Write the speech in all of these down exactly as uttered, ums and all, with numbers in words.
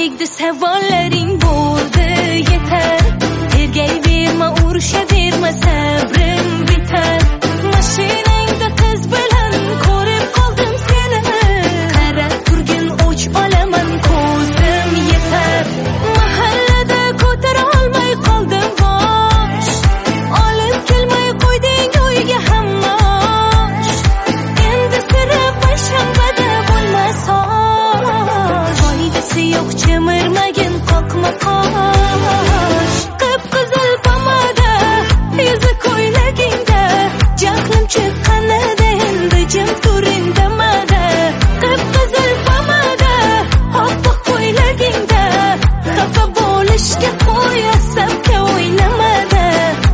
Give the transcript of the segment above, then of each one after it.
tegdi savollaring bo'ldi yetar. Tergayverma, urushaverma, sabrim bitar. Mashinangda qiz bilan ko'rib qoldim seni. Qarab turgin o'ch olaman, ko'zim yetar. Mahallada ko'tara olmay qoldim bosh. Olib kelmay qo'yding uyga hammosh. Endi sira payshanbada bo'lmasa foydasi yo'q, chimirmagin, qoqma qosh. Qip-qizil pomada, yuzi ko'ylagingda, jahlim chiqqanida endi jim tur indamada. Qip-qizil pomada, oppoq ko'ylagingda, xafa bo'lishga qo'yasan o'ynamada.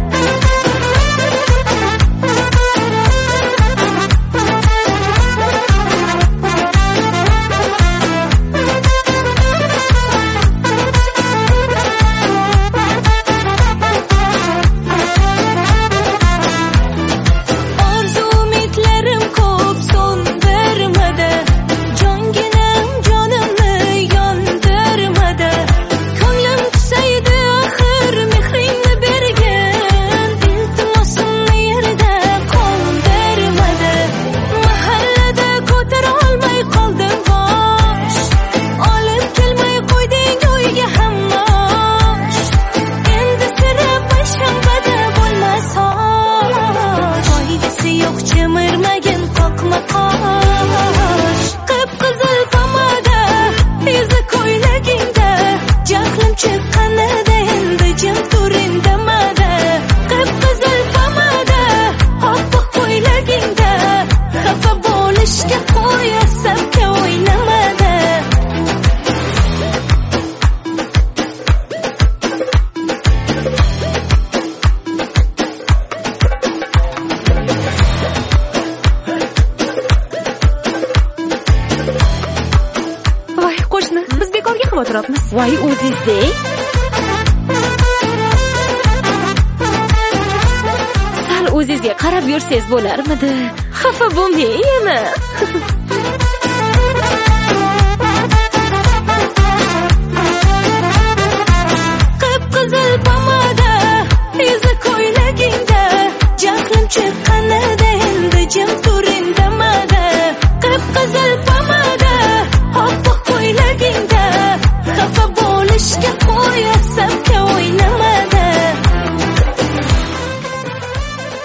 Orzu umidlarim ko'p so'ndirmadi, jonginam jonimni yondirmadi. Ko'nglim tusaydi axir mehringni bergin, iltimosimni yerda qoldirmadi. Mahallada ko'tara olmay qoldim bosh. Olib kelmay qo'yding uyga hammosh. Endi sira payshanbada bo'lmasa foydasi yo'q, chimirmagin, qoqma qosh. Qip-qizil pomada, yuzi ko'ylagingda, jahlim chiqqanida endi jim tur indamada. Qip-qizil pomada, oppoq ko'ylagingda, xafa bo'lishga qo'yasan o'ynamada. Voy qo'shni, biz bekorga xavotirapmiz. Voy o'zingizdek. Sal o'zingizga qarab yursangiz bo'larmidi? Xafa bo'lmang yana. Qip-qizil pomada, yuzi ko'ylagi